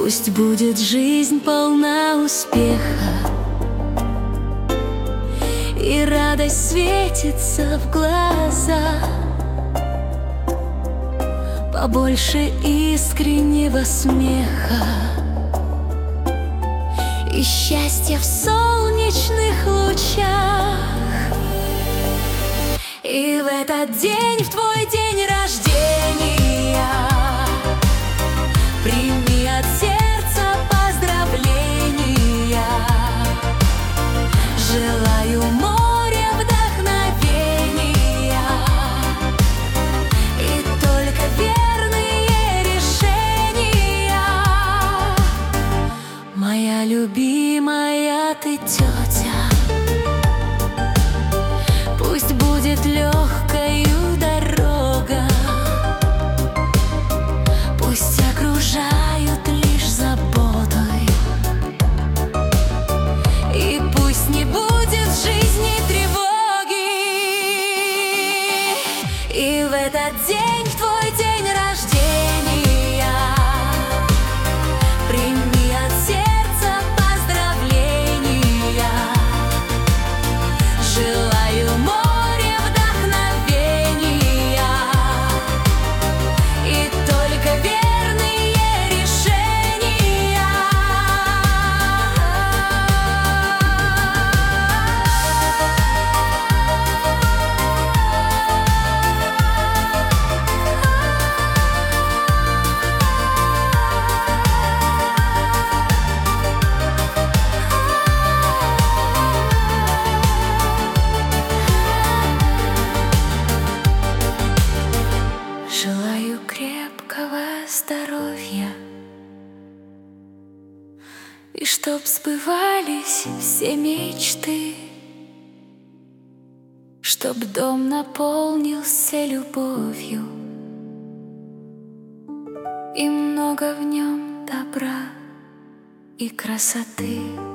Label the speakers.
Speaker 1: Пусть будет жизнь полна успеха, и радость светится в глаза. Побольше искреннего смеха и счастья в солнечных лучах. И в этот день, в твой день рождения, прими от сердца поздравления. Желаю моря вдохновения и только верные решения. Моя любимая ты тетя, пусть будет легкою дорога, пусть окружают лишь заботой, и пусть не будет в жизни тревоги. И в этот день, в твой день рождения, прими от сердца поздравления. Желаю моря вдохновения и только верные решения. Желаю крепкого здоровья, и чтоб сбывались все мечты, чтоб дом наполнился любовью, и много в нем добра и красоты.